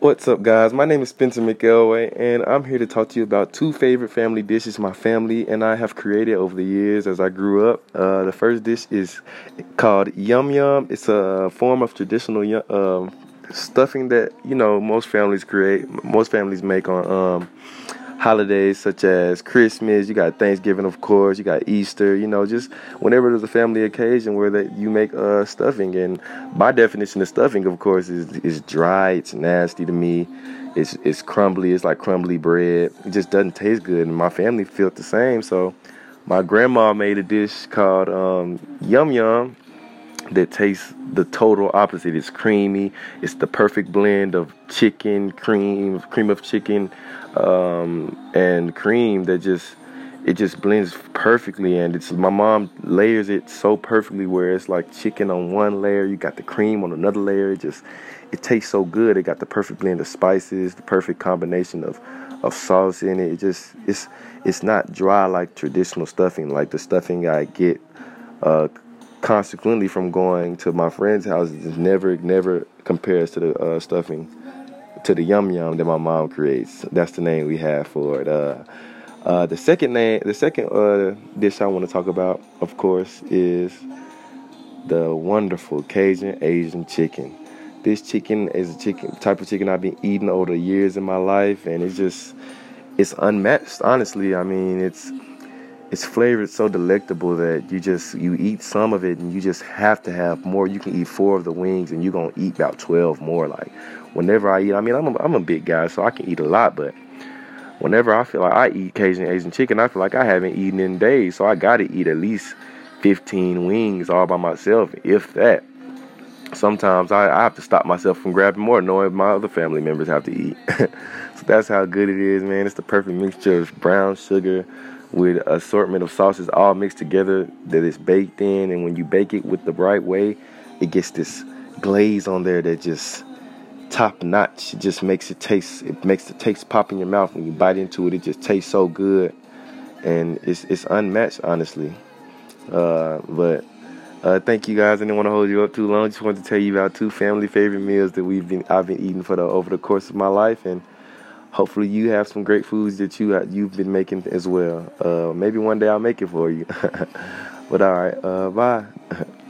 What's up, guys? My name is Spencer McElway, and I'm here to talk to you about two favorite family dishes my family and I have created over the years as I grew up. The first dish is called Yum Yum. It's a form of traditional stuffing that most families make on holidays such as Christmas. You got Thanksgiving, of course. You got Easter. Just whenever there's a family occasion where you make stuffing. And my definition of stuffing, of course, is dry. It's nasty to me. It's crumbly. It's like crumbly bread. It just doesn't taste good. And my family felt the same. So my grandma made a dish called Yum Yum that tastes the total opposite. It's creamy. It's the perfect blend of chicken, cream of chicken, and cream that just blends perfectly. And my mom layers it so perfectly where it's like chicken on one layer, you got the cream on another layer. It tastes so good. It got the perfect blend of spices, the perfect combination of sauce in it. It's not dry like traditional stuffing, like the stuffing I get consequently from going to my friend's house. It never compares to the stuffing, to the Yum Yum that my mom creates. That's the name we have for it. The second dish I want to talk about, of course, is the wonderful Cajun Asian chicken. This chicken is type of chicken I've been eating over the years in my life, and it's unmatched. Honestly, I mean, it's flavored so delectable that you eat some of it and you just have to have more. You can eat 4 of the wings and you're gonna eat about 12 more. Like whenever I eat, I mean, I'm a big guy, so I can eat a lot, but whenever I feel like I eat Cajun Asian chicken, I feel like I haven't eaten in days, so I gotta eat at least 15 wings all by myself, if that. Sometimes I have to stop myself from grabbing more, knowing my other family members have to eat. So that's how good it is, man. It's the perfect mixture of brown sugar with an assortment of sauces all mixed together that is baked in. And when you bake it with the right way, it gets this glaze on there that just top notch. It just makes the taste pop in your mouth when you bite into it. It just tastes so good, and it's unmatched, honestly. But thank you, guys. I didn't want to hold you up too long. Just wanted to tell you about two family favorite meals that I've been eating over the course of my life, and hopefully you have some great foods that you've been making as well. Maybe one day I'll make it for you. But all right, bye.